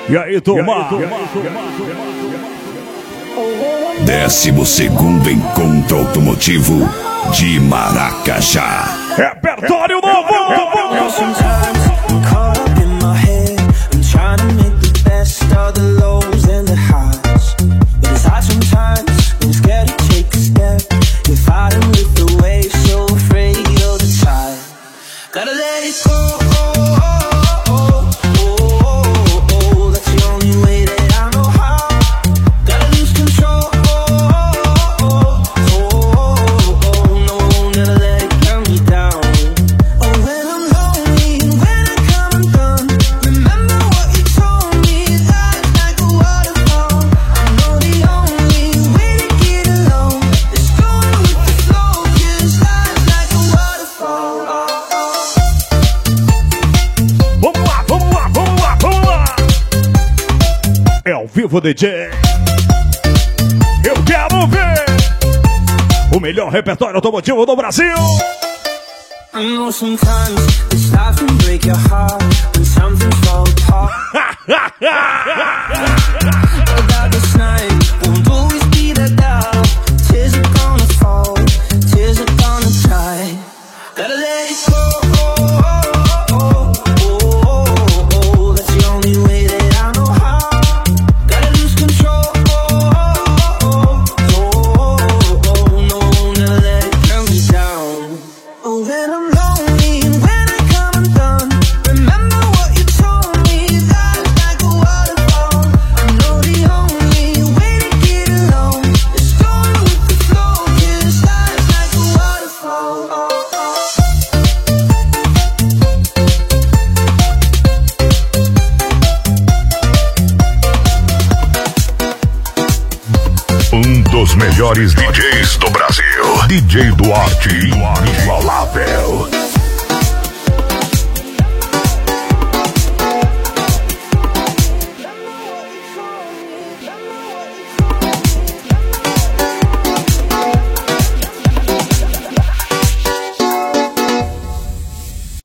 E aí, Tomar? 12º Encontro Automotivo de Maracajá. Repertório novo! Vivo DJ, eu quero ver o melhor repertório automotivo do Brasil. I know sometimes this life can break your heart when something's fall apart. But this night won't always be that dark. Tears are gonna fall, tears are gonna dry. Gotta let it go. That's the only way that I know how. Dos melhores DJs do Brasil, DJ Duarte, inigualável.